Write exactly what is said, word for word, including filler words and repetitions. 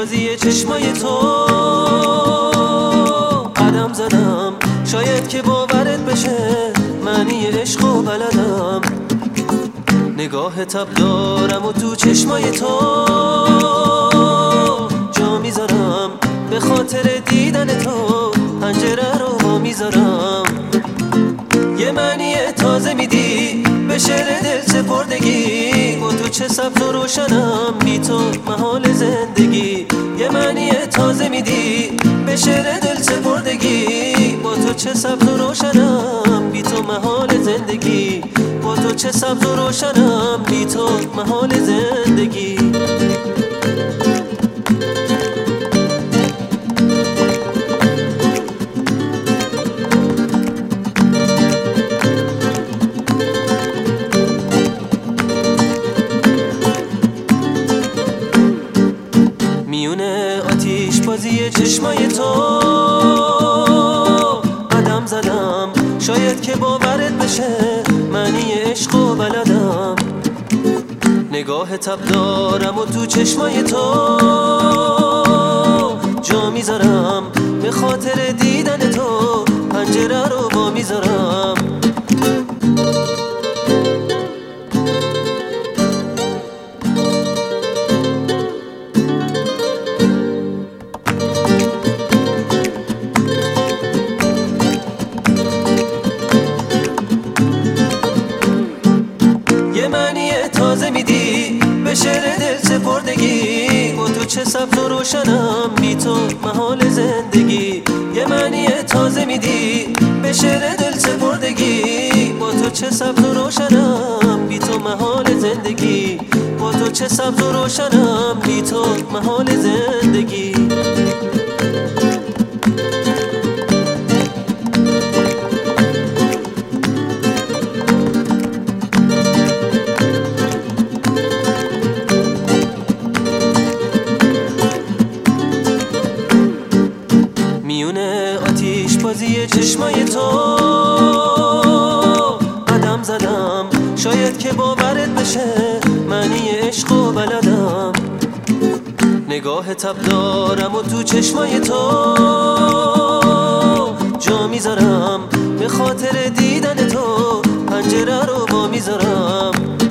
بازی چشمای تو قدم زدم، شاید که باورت بشه معنی عشق و بلدم. نگاه تب دارم و تو چشمای تو جا میذارم، به خاطر دیدن تو پنجره رو با میذارم. یه معنی تازه میدی به شعر دل سپردگی، با تو چه سبز و روشنم، بی تو محال زندگی. یه معنی تازه میدی به شعر دل سپردگی، با تو چه سبز و روشنم، بی تو محال زندگی. با تو چه سبز و روشنم، بی تو محال زندگی. میونه آتیش بازی چشمای تو قدم زدم، شاید که باورت بشه معنی عشق و بلدم. نگاه تب دارم و تو چشمای تو جا میذارم، به خاطر دیدن تو پنجره رو با میذارم. یه معنی تازه میدی به شعر دل سپردگی، با تو چه سبز و روشنم، بی تو محال زندگی. یه معنی تازه میدی به شعر دل سپردگی، با تو چه سبز و روشنم، بی تو محال زندگی. با تو چه سبز و روشنم، بی تو محال زندگی. میونه آتیش بازی چشمای تو قدم زدم، شاید که باورت بشه معنی عشق و بلدم. نگاه تب دارم و تو چشمای تو جا میذارم، به خاطر دیدن تو پنجره رو با میذارم.